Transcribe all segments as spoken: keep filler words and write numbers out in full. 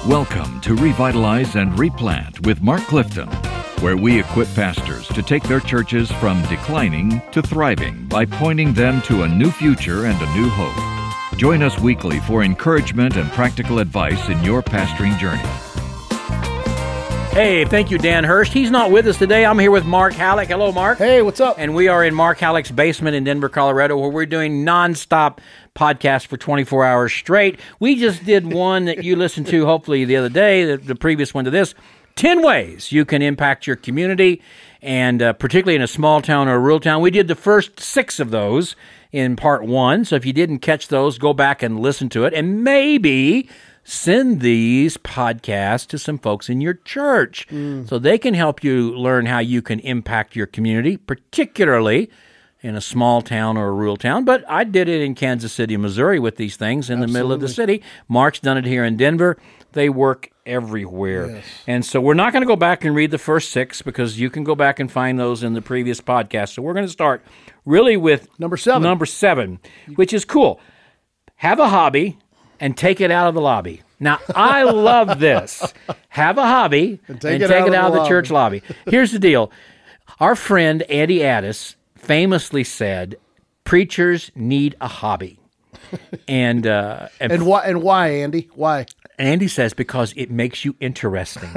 Welcome to Revitalize and Replant with Mark Clifton, where we equip pastors to take their churches from declining to thriving by pointing them to a new future and a new hope. Join us weekly for encouragement and practical advice in your pastoring journey. Hey, thank you, Dan Hurst. He's not with us today. I'm here with Mark Halleck. Hello, Mark. Hey, what's up? And we are in Mark Halleck's basement in Denver, Colorado, where we're doing nonstop podcasts for twenty-four hours straight. We just did one that you listened to, hopefully, the other day, the, the previous one to this. ten ways you can impact your community, and uh, particularly in a small town or a rural town. We did the first six of those in part one, so if you didn't catch those, go back and listen to it, and maybe send these podcasts to some folks in your church mm. so they can help you learn how you can impact your community, particularly in a small town or a rural town. But I did it in Kansas City, Missouri with these things in Absolutely. the middle of the city. Mark's done it here in Denver. They work everywhere. Yes. And so we're not going to go back and read the first six because you can go back and find those in the previous podcast. So we're going to start really with number seven, number seven, which is cool. Have a hobby and take it out of the lobby. Now, I love this. Have a hobby and take, and it, take out it out of the, the church lobby. Here's the deal. Our friend Andy Addis famously said, preachers need a hobby. And uh, and, and why? And why, Andy? Why? Andy says because it makes you interesting.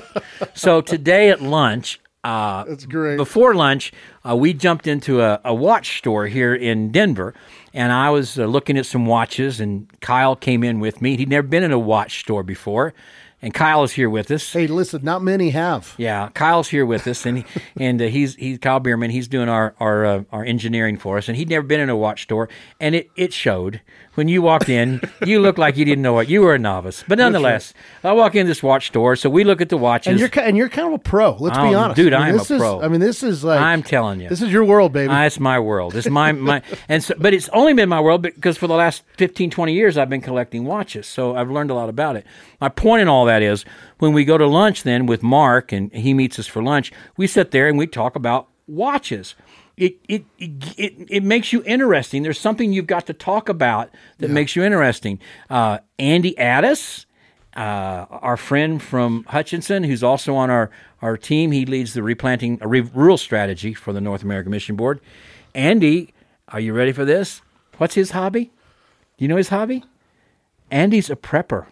So today at lunch, uh, that's great. Before lunch, uh, we jumped into a, a watch store here in Denver, and I was uh, looking at some watches, and Kyle came in with me. He'd never been in a watch store before. And Kyle is here with us. Hey, listen, not many have. Yeah, Kyle's here with us, and he, and uh, he's he's Kyle Bierman. He's doing our our uh, our engineering for us, and he'd never been in a watch store, and it, it showed when you walked in. You looked like you didn't know what you were a novice, but nonetheless, I walk in this watch store, so we look at the watches, and you're and you're kind of a pro. Let's oh, be honest, dude. I, mean, I am a is, pro. I mean, this is like I'm telling you, this is your world, baby. Uh, it's my world. It's my my, and so, but it's only been my world because for the last fifteen, twenty years, I've been collecting watches, so I've learned a lot about it. My point in all that is, when we go to lunch then with Mark, and he meets us for lunch, we sit there and we talk about watches. It it it it makes you interesting. There's something you've got to talk about that yeah. makes you interesting. Uh, Andy Addis, uh, our friend from Hutchinson, who's also on our, our team, he leads the replanting a re- rural strategy for the North American Mission Board. Andy, are you ready for this? What's his hobby? Do you know his hobby? Andy's a prepper.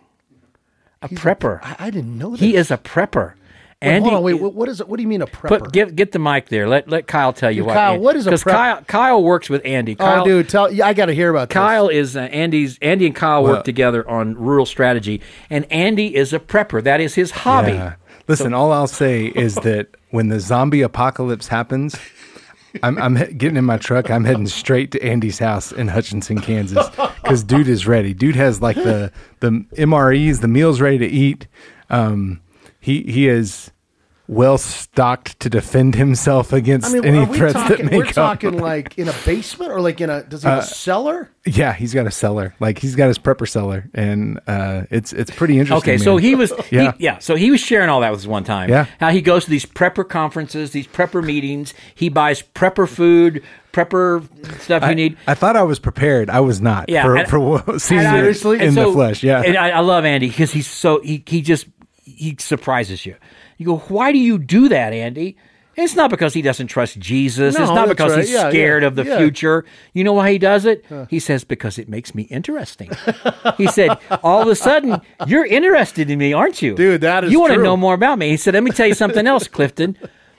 A He's prepper. A, I didn't know that. He is a prepper. Wait, Andy, hold on, wait. What is it? What do you mean a prepper? Put, get get the mic there. Let let Kyle tell you Dude, what. Kyle, what is a Because prep- Kyle Kyle works with Andy. Kyle, oh, dude, tell. Yeah, I got to hear about Kyle this. is uh, Andy's. Andy and Kyle well, work together on rural strategy, and Andy is a prepper. That is his hobby. Yeah. Listen, So- all I'll say is that when the zombie apocalypse happens, I'm, I'm he- getting in my truck. I'm heading straight to Andy's house in Hutchinson, Kansas, because dude is ready. Dude has like the the M R Es, the meals ready to eat. Um, he he is well stocked to defend himself against I mean, any are we threats talking, that may we're come. talking like in a basement or like in a does he have Uh, a cellar? Yeah, he's got a cellar. Like he's got his prepper cellar, and uh, it's it's pretty interesting. Okay, so man. he was Yeah. he, yeah, so he was sharing all that with us one time. Yeah. How he goes to these prepper conferences, these prepper meetings. He buys prepper food, prepper stuff you I, need. I thought I was prepared. I was not. Yeah, for, and- for what- seeing And I- it Seriously? in and the so- flesh. Yeah, And I, I love Andy because he's so he he just he surprises you. You go, why do you do that, Andy? It's not because he doesn't trust Jesus. No, it's not that's because right. he's Yeah, scared yeah, of the yeah. future. You know why he does it? He says, because it makes me interesting. He said, all of a sudden, you're interested in me, aren't you? Dude, that is You want to true. know more about me. He said, let me tell you something else, Clifton.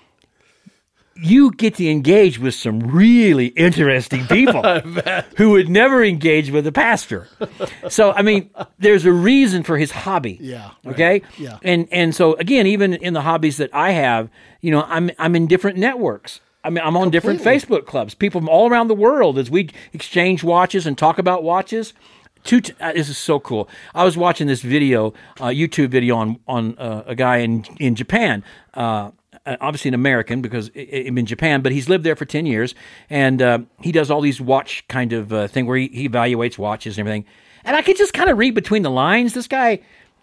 You get to engage with some really interesting people who would never engage with a pastor. So, I mean, there's a reason for his hobby. Yeah, right. Okay? Yeah. And and so again, even in the hobbies that I have, you know, I'm I'm in different networks. I mean, I'm on different Completely. Facebook clubs. People from all around the world as we exchange watches and talk about watches. Two t- uh, this is so cool. I was watching this video, uh, YouTube video on on uh, a guy in in Japan. Uh, obviously an American because I'm in Japan, but he's lived there for ten years, and uh, he does all these watch kind of uh, thing where he, he evaluates watches and everything. And I could just kind of read between the lines. This guy,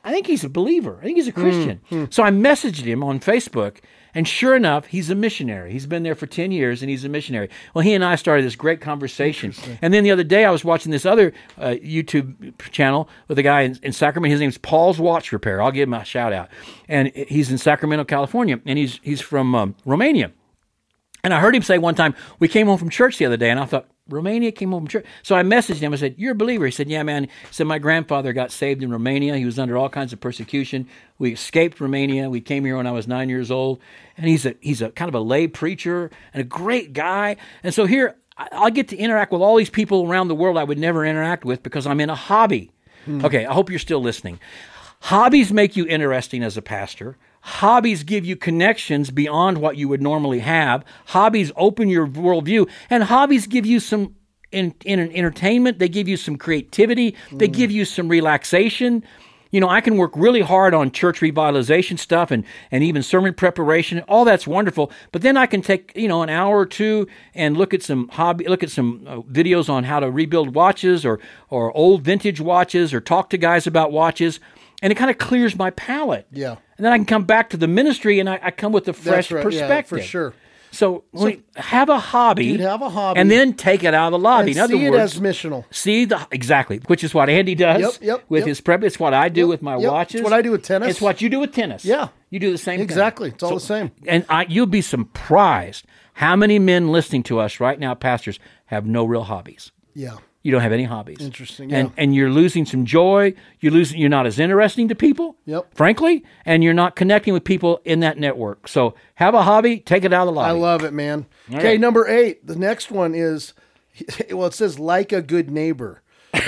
I think he's a believer. I think he's a Christian. Mm, mm. So I messaged him on Facebook, and sure enough, he's a missionary. He's been there for ten years, and he's a missionary. Well, he and I started this great conversation. And then the other day, I was watching this other uh, YouTube channel with a guy in, in Sacramento. His name's Paul's Watch Repair. I'll give him a shout out. And he's in Sacramento, California, and he's he's from um, Romania. And I heard him say one time, we came home from church the other day, and I thought, Romania came home from church. So I messaged him. I said, you're a believer. He said, yeah, man. He said, my grandfather got saved in Romania. He was under all kinds of persecution. We escaped Romania. We came here when I was nine years old. And he's a he's a kind of a lay preacher and a great guy. And so here, I get to interact with all these people around the world I would never interact with because I'm in a hobby. Hmm. Okay, I hope you're still listening. Hobbies make you interesting as a pastor. Hobbies give you connections beyond what you would normally have. Hobbies open your worldview, and hobbies give you some in, in entertainment. They give you some creativity. They mm. give you some relaxation. You know, I can work really hard on church revitalization stuff and, and even sermon preparation. All that's wonderful. But then I can take, you know, an hour or two and look at some hobby, look at some uh, videos on how to rebuild watches or or old vintage watches or talk to guys about watches. And it kind of clears my palate. Yeah. And then I can come back to the ministry and I, I come with a fresh right. perspective. Yeah, for sure. So, so have a hobby. Dude, have a hobby. And then take it out of the lobby. And In other see words, it as missional. See the exactly, which is what Andy does yep, yep, with yep. his prep. It's what I do yep, with my yep. watches. It's what I do with tennis. It's what you do with tennis. Yeah. You do the same exactly. thing. Exactly. It's all so, the same. And I, you'll be surprised how many men listening to us right now, pastors, have no real hobbies. Yeah. You don't have any hobbies. Interesting. Yeah. And and you're losing some joy. You're losing. You're not as interesting to people. Yep. Frankly, and you're not connecting with people in that network. So have a hobby. Take it out of the lobby. I love it, man. All okay, right. number eight. The next one is, well, it says like a good neighbor.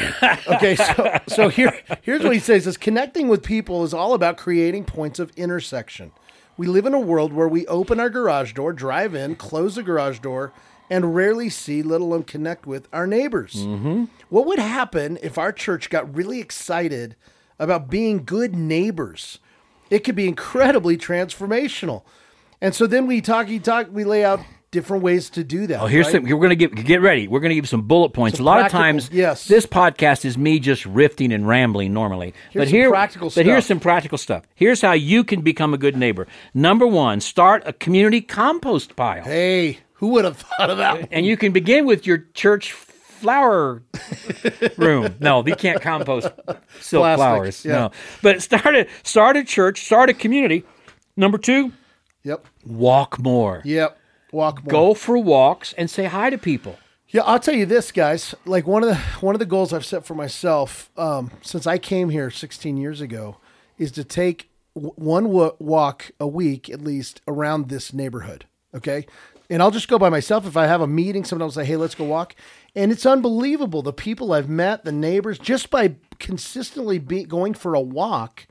Okay, so so here here's what he says: is connecting with people is all about creating points of intersection. We live in a world where we open our garage door, drive in, close the garage door, and rarely see, let alone connect with, our neighbors. Mm-hmm. What would happen if our church got really excited about being good neighbors? It could be incredibly transformational. And so then we talk, we talk, we lay out different ways to do that. Oh, here's right? some. We're going to get get ready. We're going to give some bullet points. Some a lot practical- of times, yes. this podcast is me just riffing and rambling normally. Here's but some here, practical but stuff. here's some practical stuff. Here's how you can become a good neighbor. Number one, start a community compost pile. Hey, who would have thought of that one? And you can begin with your church flower room. No, you can't compost silk Plastic, flowers. yeah. No, but start a start a church, start a community. Number two, Yep. walk more. Yep. Walk more. Go for walks and say hi to people. Yeah, I'll tell you this, guys. Like one of the one of the goals I've set for myself um, since I came here sixteen years ago is to take w- one w- walk a week at least around this neighborhood. Okay, and I'll just go by myself. If I have a meeting, someone will say, "Hey, let's go walk," and it's unbelievable the people I've met, the neighbors, just by consistently be, going for a walk,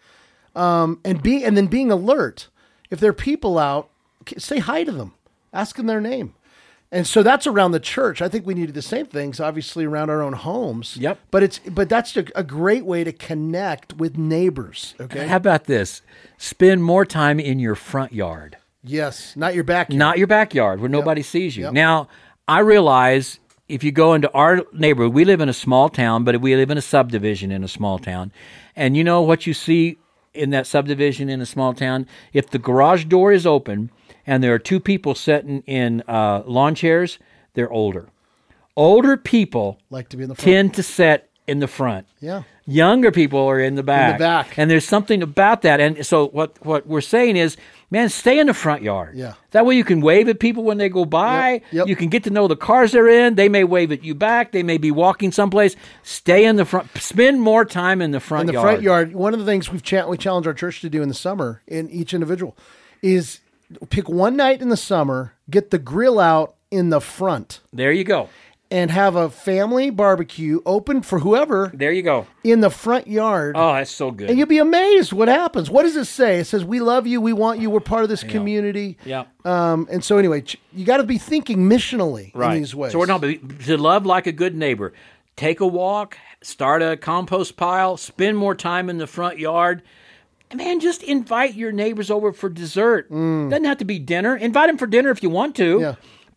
um, and be and then being alert. If there are people out, say hi to them, ask them their name. And so that's around the church. I think we need to do the same things, obviously, around our own homes. Yep. But it's but that's a, a great way to connect with neighbors. Okay. How about this? Spend more time in your front yard, Yes, not your backyard. not your backyard where nobody sees you. Yep. Now, I realize if you go into our neighborhood, we live in a small town, but we live in a subdivision in a small town. And you know what you see in that subdivision in a small town? If the garage door is open and there are two people sitting in uh, lawn chairs, they're older. Older people like to be in the front. tend to sit in the front. Yeah. Younger people are in the back. back. And there's something about that. And so what, what we're saying is, man, stay in the front yard. Yeah. That way you can wave at people when they go by. Yep, yep. You can get to know the cars they're in. They may wave at you back. They may be walking someplace. Stay in the front. Spend more time in the front in the yard. front yard. One of the things we've cha- we challenge our church to do in the summer, in each individual, is pick one night in the summer, get the grill out in the front, There you go. and have a family barbecue open for whoever There you go. in the front yard. Oh, that's so good. And you'll be amazed what happens. What does it say? It says, "We love you. We want you. We're part of this community." Yeah. Um, and so anyway, ch- you got to be thinking missionally Right. in these ways. So we're not to love like a good neighbor. Take a walk, start a compost pile, spend more time in the front yard. And man, just invite your neighbors over for dessert. Doesn't have to be dinner. Invite them for dinner if you want to. Yeah.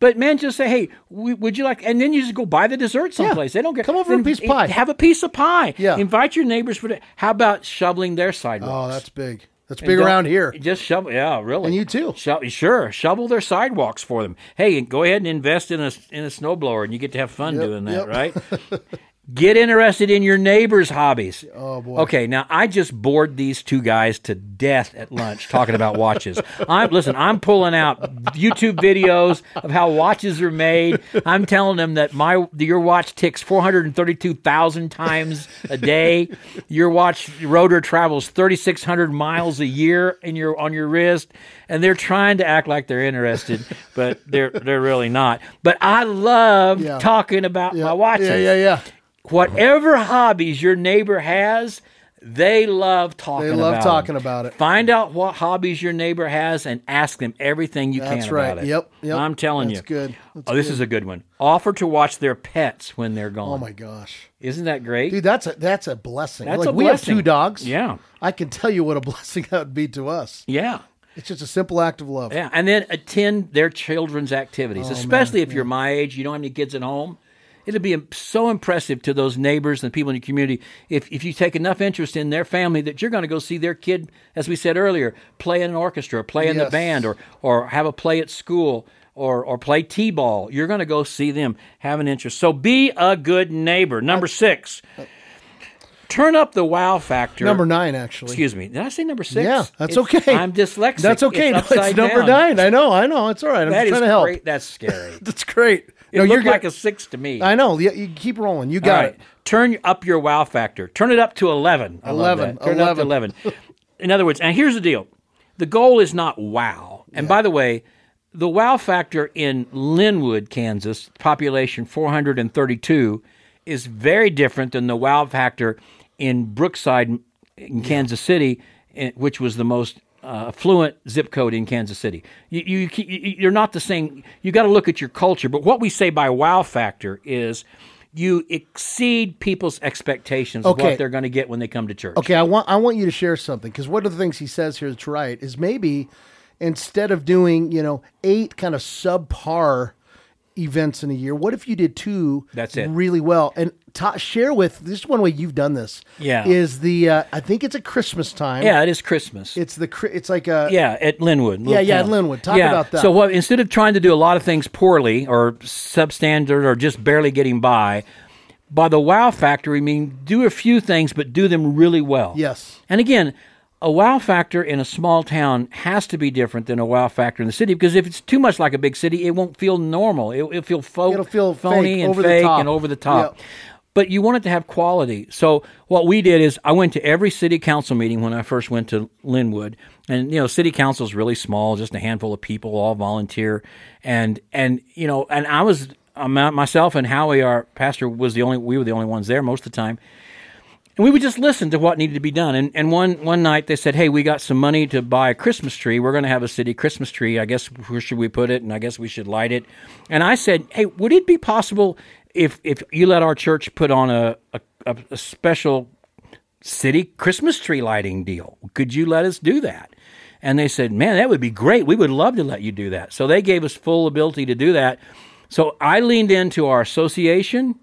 But man, just say, hey, w- would you like, and then you just go buy the dessert someplace. Yeah. They don't get, Come over for a then piece of pie. Have a piece of pie. Yeah. Invite your neighbors for the, how about shoveling their sidewalks? Oh, that's big. That's And big don't- around here. Just shovel, yeah, really. And you too. Sho- sure, shovel their sidewalks for them. Hey, go ahead and invest in a in a snowblower, and you get to have fun Yep, doing that, yep. right? Get interested in your neighbors' hobbies. Oh, boy. Okay, now I just bored these two guys to death at lunch talking about watches. I'm listen. I'm pulling out YouTube videos of how watches are made. I'm telling them that my your watch ticks four hundred thirty-two thousand times a day. Your watch rotor travels thirty-six hundred miles a year in your on your wrist, and they're trying to act like they're interested, but they're they're really not. But I love Yeah. talking about Yeah. my watches. Yeah, yeah, yeah. Whatever hobbies your neighbor has, they love talking They love about talking them. about it. Find out what hobbies your neighbor has and ask them everything you That's can right. about it. Yep, yep. I'm telling That's you. good. That's oh, this good. is a good one. Offer to watch their pets when they're gone. Oh my gosh. Isn't that great? Dude, that's a that's a blessing. That's like a we have blessing. two dogs. Yeah. I can tell you what a blessing that would be to us. Yeah. It's just a simple act of love. Yeah. And then attend their children's activities, Oh, especially man, if you're my age, you don't have any kids at home. It'll be so impressive to those neighbors and people in your community if, if you take enough interest in their family that you're going to go see their kid, as we said earlier, play in an orchestra, or play in the Yes. band, or or have a play at school, or or play t-ball. You're going to go see them, have an interest. So be a good neighbor. Number six, turn up the wow factor. Number nine, actually. Excuse me. Did I say number six? Yeah, that's It's- okay. I'm dyslexic. That's okay. It's, No, upside it's number down. nine. I know. I know. It's all right. I'm That just is trying to help. great. That's scary. That's great. It no, looked you're like good. a six to me. I know. You, you keep rolling. You All got right. it. Turn up your wow factor. Turn it up to eleven. I love eleven. that. Turn it up to eleven. In other words, and here's the deal. The goal is not wow. And by the way, the wow factor in Linwood, Kansas, population four hundred thirty-two, is very different than the wow factor in Brookside in Kansas City, eh, which was the most uh, affluent zip code in Kansas City. You, you, you, you're not the same. You got to look at your culture. But what we say by wow factor is you exceed people's expectations of Okay. what they're going to get when they come to church. Okay, I want I want you to share something because one of the things he says here that's right is maybe instead of doing you know eight kind of subpar events in a year, what if you did two? That's it. Really well, and ta- share with this is one way you've done this. Yeah. is the uh, I think it's a Christmas time. Yeah, it is Christmas. it's the Chri- it's like a Yeah, at Linwood. Yeah, little yeah, town. at Linwood. Talk about that. So what? Instead of trying to do a lot of things poorly or substandard or just barely getting by, by the wow factor, we mean do a few things, but do them really well. Yes. And again, a wow factor in a small town has to be different than a wow factor in the city because if it's too much like a big city, it won't feel normal. It, it'll feel fo- It'll feel phony fake, and over the fake top. and over the top. Yep. But you want it to have quality. So what we did is I went to every city council meeting when I first went to Linwood. And, you know, city council is really small, just a handful of people, all volunteer. And, and you know, and I was, um, myself and Howie, our pastor, was the only, we were the only ones there most of the time. And we would just listen to what needed to be done. And, and one, one night they said, hey, we got some money to buy a Christmas tree. We're going to have a city Christmas tree. I guess where should we put it? And I guess we should light it. And I said, hey, would it be possible if if you let our church put on a, a, a special city Christmas tree lighting deal? Could you let us do that? And they said, man, that would be great. We would love to let you do that. So they gave us full ability to do that. So I leaned into our association.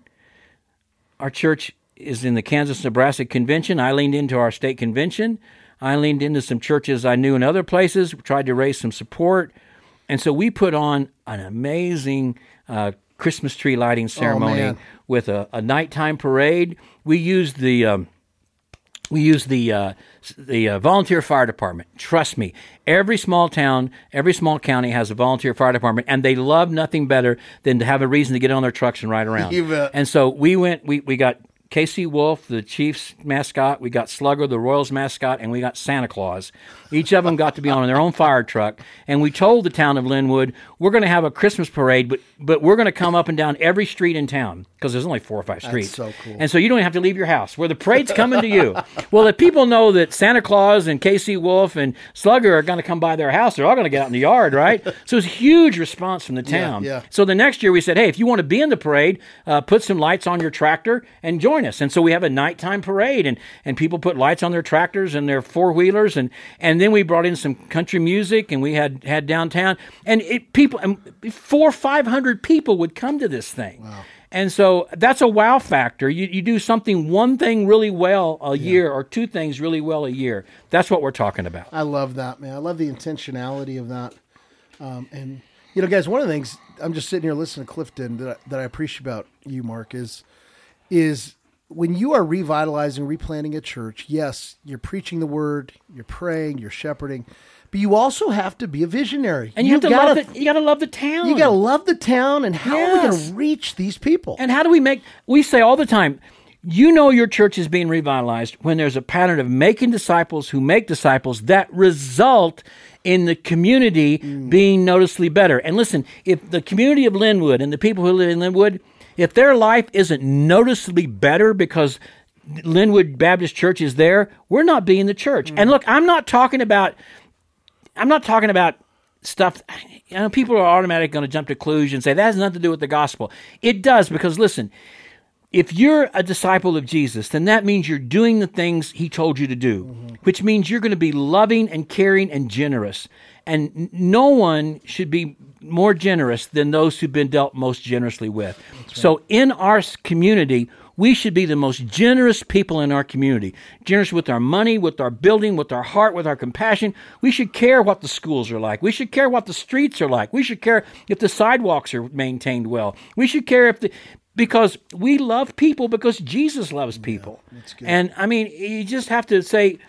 Our church is in the Kansas-Nebraska Convention. I leaned into our state convention. I leaned into some churches I knew in other places, tried to raise some support. And so we put on an amazing uh, Christmas tree lighting ceremony man. with a, a nighttime parade. We used the... Um, We use the uh, the uh, volunteer fire department. Trust me, every small town, every small county has a volunteer fire department, and they love nothing better than to have a reason to get on their trucks and ride around. You bet. And so we went. We we got K C Wolf, the Chiefs mascot. We got Slugger, the Royals mascot, and we got Santa Claus. Each of them got to be on their own fire truck. And we told the town of Linwood, we're going to have a Christmas parade, but but we're going to come up and down every street in town because there's only four or five streets. so cool. And so you don't have to leave your house. Where the parade's coming to you. Well, if people know that Santa Claus and K C Wolf and Slugger are going to come by their house, they're all going to get out in the yard, right? So it's a huge response from the town. yeah. So the next year we said, hey, if you want to be in the parade, uh, put some lights on your tractor and join join us. And so we have a nighttime parade, and, and people put lights on their tractors and their four-wheelers, and, and then we brought in some country music, and we had, had downtown, and it, people, and four, five hundred people would come to this thing. Wow. And so that's a wow factor. You you do something, one thing really well a yeah. year, or two things really well a year. That's what we're talking about. I love that, man. I love the intentionality of that. Um, and, you know, guys, one of the things, I'm just sitting here listening to Clifton that I, that I appreciate about you, Mark, is is when you are revitalizing, replanting a church, yes, you're preaching the word, you're praying, you're shepherding, but you also have to be a visionary. And you You've have to gotta, love the, you got to love the town. You got to love the town, and how yes. are we going to reach these people? And how do we make, we say all the time, you know your church is being revitalized when there's a pattern of making disciples who make disciples that result in the community mm. being noticeably better. And listen, if the community of Linwood and the people who live in Linwood, if their life isn't noticeably better because Linwood Baptist Church is there, we're not being the church. Mm. And look, I'm not talking about I'm not talking about stuff, you know, people are automatically going to jump to conclusions and say that has nothing to do with the gospel. It does, because listen, if you're a disciple of Jesus, then that means you're doing the things he told you to do, mm-hmm. which means you're going to be loving and caring and generous. And no one should be more generous than those who've been dealt most generously with. Right. So in our community, we should be the most generous people in our community. Generous with our money, with our building, with our heart, with our compassion. We should care what the schools are like. We should care what the streets are like. We should care if the sidewalks are maintained well. We should care if the... Because we love people because Jesus loves people. Yeah, that's good. And, I mean, you just have to say...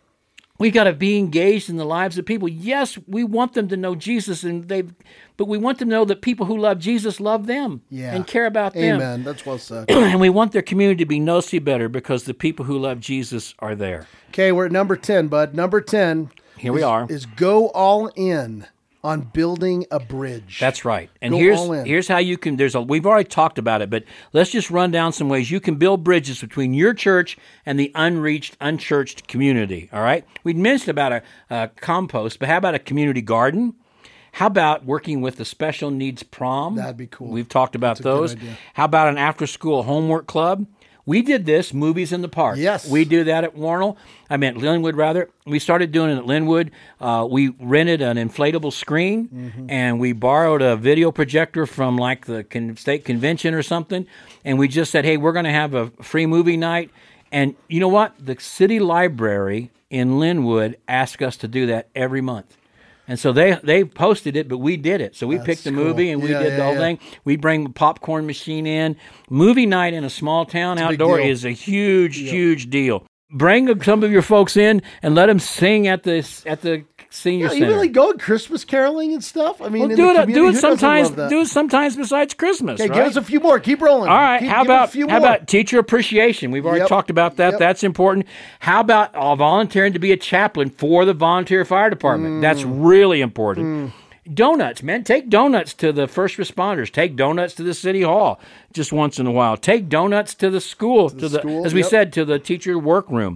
We got to be engaged in the lives of people. Yes, we want them to know Jesus, and they, but we want them to know that people who love Jesus love them yeah. and care about them. Amen. That's well said. And we want their community to be noticeably better because the people who love Jesus are there. Okay, we're at number ten, bud. Number ten. Here is, we are. Is go all in on building a bridge. That's right. And Go here's all in. here's how you can, there's a, we've already talked about it, but let's just run down some ways you can build bridges between your church and the unreached, unchurched community, all right? We mentioned about a, a compost, but how about a community garden? How about working with the special needs prom? That'd be cool. We've talked about That's those. a good idea. How about an after-school homework club? We did this, Movies in the Park. Yes. We do that at Warnell. I meant Linwood, rather. We started doing it at Linwood. Uh, we rented an inflatable screen, mm-hmm. and we borrowed a video projector from, like, the con- state convention or something, and we just said, hey, we're going to have a free movie night. And you know what? The city library in Linwood asked us to do that every month. And so they they posted it, but we did it. So we That's picked the cool. movie, and we Yeah, did yeah, the whole yeah. thing. We bring the popcorn machine in. Movie night in a small town It's a big outdoor deal. is a huge, Yep. huge deal. Bring some of your folks in and let them sing at the at the senior Yeah, center. you really go Christmas caroling and stuff? I mean, well, in do the it. community, Do who it doesn't sometimes. love that? Do it sometimes besides Christmas. Okay, right? give us a few more. Keep rolling. All right. Keep, how give us about a few how more. about teacher appreciation? We've already Yep. talked about that. Yep. That's important. How about uh, volunteering to be a chaplain for the volunteer fire department? Mm. That's really important. Mm. Donuts, man. Take donuts to the first responders. Take donuts to the city hall just once in a while. Take donuts to the school, to the, the school, as we yep. said, to the teacher workroom.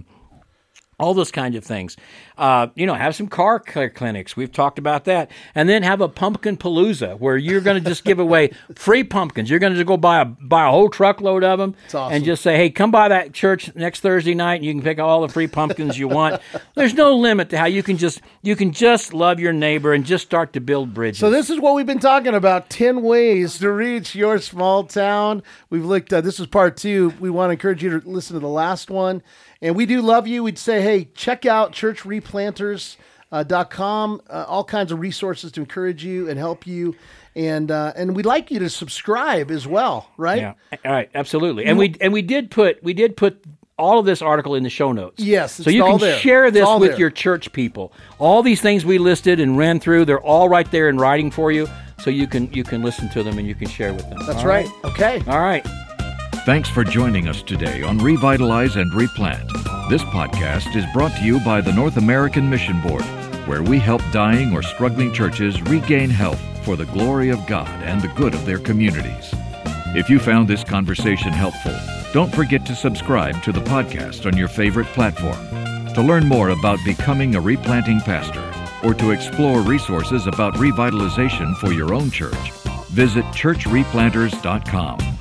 All those kinds of things. Uh, you know, have some car cl- clinics. We've talked about that. And then have a pumpkin palooza where you're going to just give away free pumpkins. You're going to go buy a buy a whole truckload of them awesome. and just say, hey, come by that church next Thursday night and you can pick all the free pumpkins you want. There's no limit to how you can just you can just love your neighbor and just start to build bridges. So this is what we've been talking about, ten ways to reach your small town. We've looked at, this is part two. We want to encourage you to listen to the last one. And we do love you. We'd say, hey, check out church replanters dot com. Uh, all kinds of resources to encourage you and help you. And uh, and we'd like you to subscribe as well, right? Yeah. All right, absolutely. And we and we did put we did put all of this article in the show notes. Yes, so it's you all can there. share It's this all with there. your church people. All these things we listed and ran through, they're all right there in writing for you, so you can you can listen to them and you can share with them. That's All right. Okay. All right. Thanks for joining us today on Revitalize and Replant. This podcast is brought to you by the North American Mission Board, where we help dying or struggling churches regain health for the glory of God and the good of their communities. If you found this conversation helpful, don't forget to subscribe to the podcast on your favorite platform. To learn more about becoming a replanting pastor or to explore resources about revitalization for your own church, visit church replanters dot com.